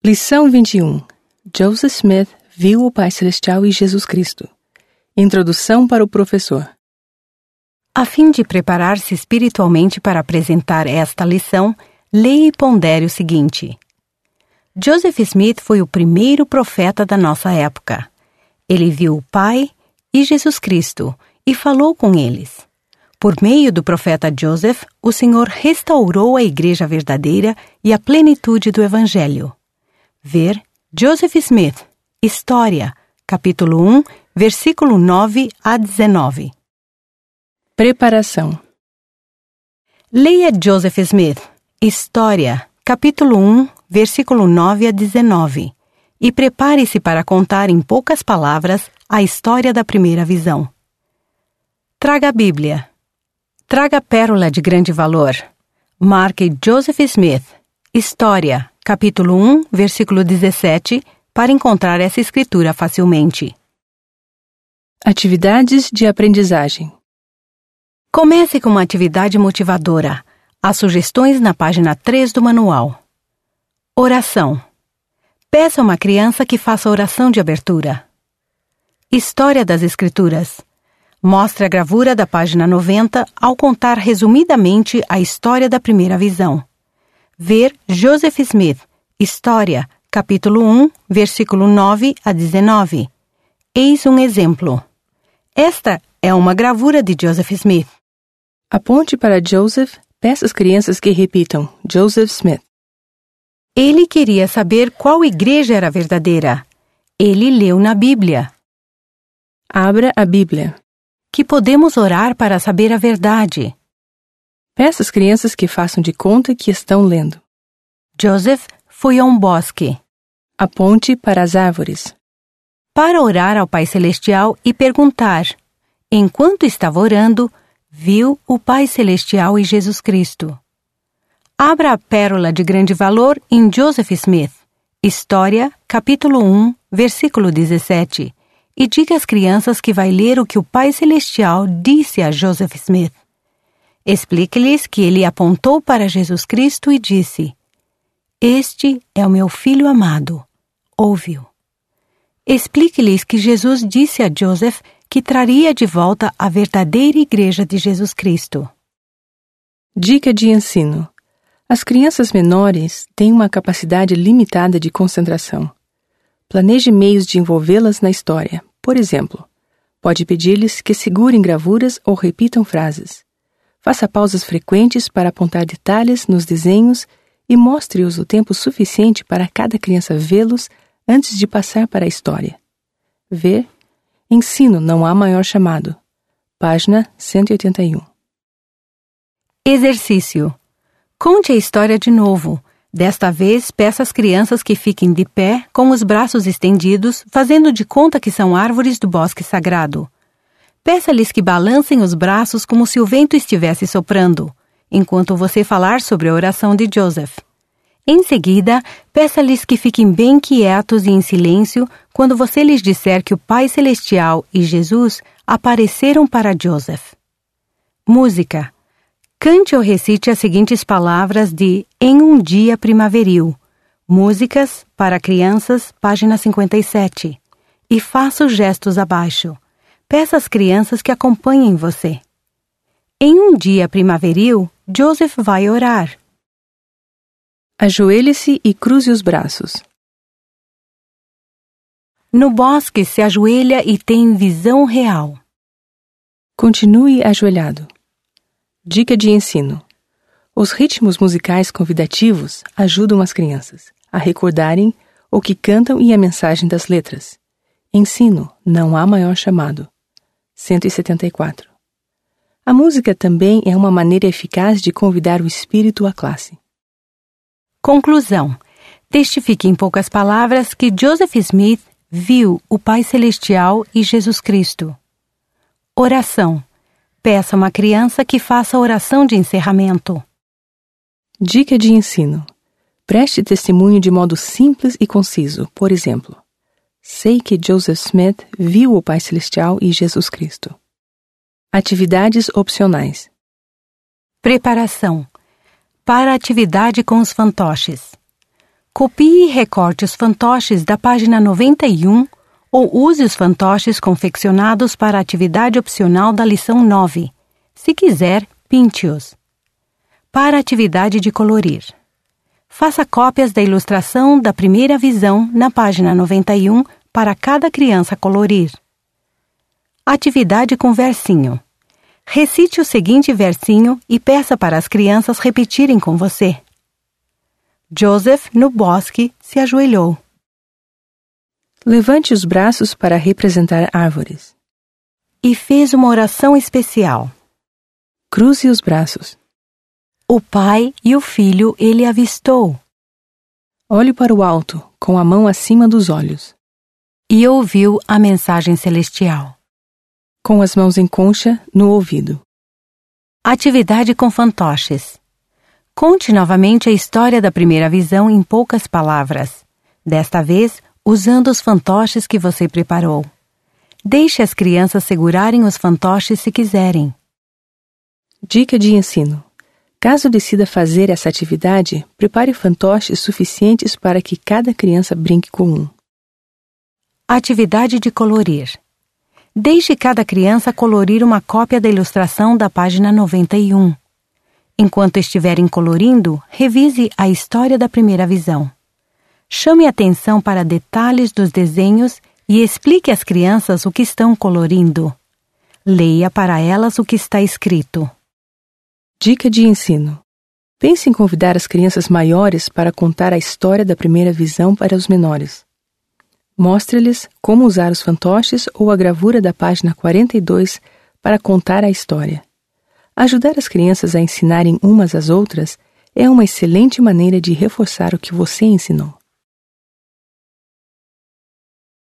Lição 21. Joseph Smith viu o Pai Celestial e Jesus Cristo. Introdução para o professor. A fim de preparar-se espiritualmente para apresentar esta lição, leia e pondere o seguinte. Joseph Smith foi o primeiro profeta da nossa época. Ele viu o Pai e Jesus Cristo e falou com eles. Por meio do profeta Joseph, o Senhor restaurou a Igreja verdadeira e a plenitude do Evangelho. Ver Joseph Smith, História, capítulo 1, versículo 9 a 19. Preparação. Leia Joseph Smith, História, capítulo 1, versículo 9 a 19, e prepare-se para contar em poucas palavras a história da primeira visão. Traga a Bíblia. Traga a pérola de grande valor. Marque Joseph Smith, História, capítulo 1, versículo 17, para encontrar essa escritura facilmente. Atividades de aprendizagem. Comece com uma atividade motivadora. Há sugestões na página 3 do manual. Oração. Peça a uma criança que faça oração de abertura. História das Escrituras. Mostre a gravura da página 90 ao contar resumidamente a história da primeira visão. Ver Joseph Smith, História, capítulo 1, versículo 9 a 19. Eis um exemplo. Esta é uma gravura de Joseph Smith. Aponte para Joseph, peça às crianças que repitam Joseph Smith. Ele queria saber qual igreja era verdadeira. Ele leu na Bíblia. Abra a Bíblia. Que podemos orar para saber a verdade. Peça às crianças que façam de conta que estão lendo. Joseph foi a um bosque. Aponte para as árvores. Para orar ao Pai Celestial e perguntar. Enquanto estava orando, viu o Pai Celestial e Jesus Cristo. Abra a pérola de grande valor em Joseph Smith, História, capítulo 1, versículo 17, e diga às crianças que vai ler o que o Pai Celestial disse a Joseph Smith. Explique-lhes que ele apontou para Jesus Cristo e disse: Este é o meu Filho amado. Ouve-o. Explique-lhes que Jesus disse a Joseph que traria de volta a verdadeira Igreja de Jesus Cristo. Dica de ensino. As crianças menores têm uma capacidade limitada de concentração. Planeje meios de envolvê-las na história. Por exemplo, pode pedir-lhes que segurem gravuras ou repitam frases. Faça pausas frequentes para apontar detalhes nos desenhos e mostre-os o tempo suficiente para cada criança vê-los antes de passar para a história. Ver Ensino não há maior chamado. Página 181. Exercício. Conte a história de novo. Desta vez, peça às crianças que fiquem de pé, com os braços estendidos, fazendo de conta que são árvores do bosque sagrado. Peça-lhes que balancem os braços como se o vento estivesse soprando, enquanto você falar sobre a oração de Joseph. Em seguida, peça-lhes que fiquem bem quietos e em silêncio quando você lhes disser que o Pai Celestial e Jesus apareceram para Joseph. Música. Cante ou recite as seguintes palavras de Em um Dia Primaveril. Músicas para crianças, página 57. E faça os gestos abaixo. Peça às crianças que acompanhem você. Em um dia primaveril, Joseph vai orar. Ajoelhe-se e cruze os braços. No bosque se ajoelha e tem visão real. Continue ajoelhado. Dica de ensino. Os ritmos musicais convidativos ajudam as crianças a recordarem o que cantam e a mensagem das letras. Ensino não há maior chamado. 174. A música também é uma maneira eficaz de convidar o espírito à classe. Conclusão. Testifique em poucas palavras que Joseph Smith viu o Pai Celestial e Jesus Cristo. Oração. Peça a uma criança que faça a oração de encerramento. Dica de ensino. Preste testemunho de modo simples e conciso. Por exemplo, sei que Joseph Smith viu o Pai Celestial e Jesus Cristo. Atividades opcionais. Preparação. Para a atividade com os fantoches. Copie e recorte os fantoches da página 91 ou use os fantoches confeccionados para a atividade opcional da lição 9. Se quiser, pinte-os. Para a atividade de colorir. Faça cópias da ilustração da primeira visão na página 91 para cada criança colorir. Atividade com versinho. Recite o seguinte versinho e peça para as crianças repetirem com você. Joseph, no bosque, se ajoelhou. Levante os braços para representar árvores. E fez uma oração especial. Cruze os braços. O pai e o filho ele avistou. Olhe para o alto, com a mão acima dos olhos. E ouviu a mensagem celestial. Com as mãos em concha, no ouvido. Atividade com fantoches. Conte novamente a história da primeira visão em poucas palavras. Desta vez, usando os fantoches que você preparou. Deixe as crianças segurarem os fantoches se quiserem. Dica de ensino. Caso decida fazer essa atividade, prepare fantoches suficientes para que cada criança brinque com um. Atividade de colorir. Deixe cada criança colorir uma cópia da ilustração da página 91. Enquanto estiverem colorindo, revise a história da primeira visão. Chame atenção para detalhes dos desenhos e explique às crianças o que estão colorindo. Leia para elas o que está escrito. Dica de ensino. Pense em convidar as crianças maiores para contar a história da primeira visão para os menores. Mostre-lhes como usar os fantoches ou a gravura da página 42 para contar a história. Ajudar as crianças a ensinarem umas às outras é uma excelente maneira de reforçar o que você ensinou.